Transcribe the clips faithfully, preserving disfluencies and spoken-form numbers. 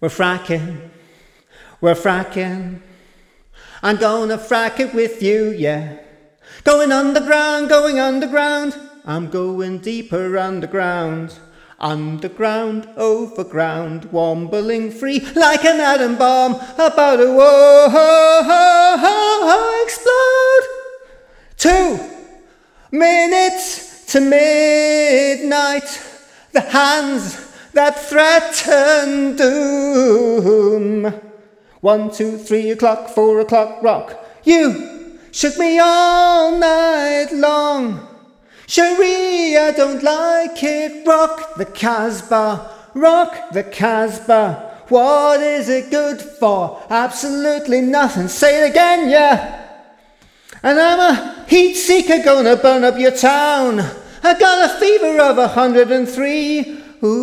We're fracking, we're fracking. I'm gonna frack it with you, yeah. Going underground, going underground. I'm going deeper underground. Underground, overground, wobbling free like an atom bomb about to whoa, explode. Two minutes to midnight. The hands that threaten doom. One, two, three o'clock, four o'clock, rock. You shook me all night long. Sharia, don't like it. Rock the Casbah, rock the Casbah. What is it good for? Absolutely nothing. Say it again, yeah. And I'm a heat seeker, gonna burn up your town. I got a fever of a hundred and three.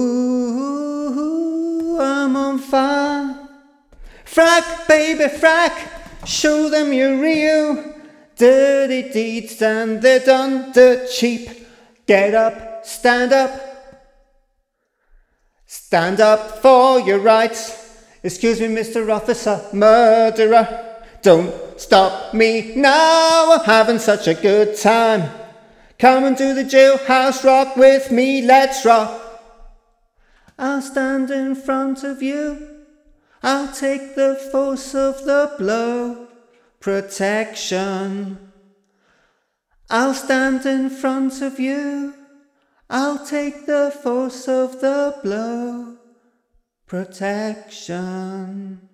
Ooh, I'm on fire. Frack, baby, frack. Show them you're real. Dirty deeds and they're done dirt cheap. Get up, stand up. Stand up for your rights. Excuse me, Mister Officer, murderer. Don't stop me now, I'm having such a good time. Come and do the jailhouse rock with me, let's rock. I'll stand in front of you. I'll take the force of the blow. Protection. I'll stand in front of you. I'll take the force of the blow. Protection.